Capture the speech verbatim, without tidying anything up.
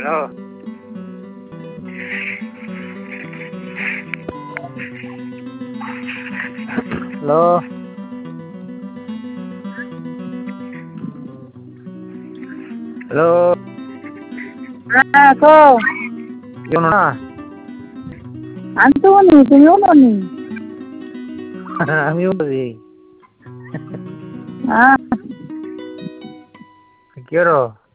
hello hello hello হ্যাঁ কও কেউ না আমি তো বলি তুমিও বলি আমিও বলি হ্যাঁ কে রো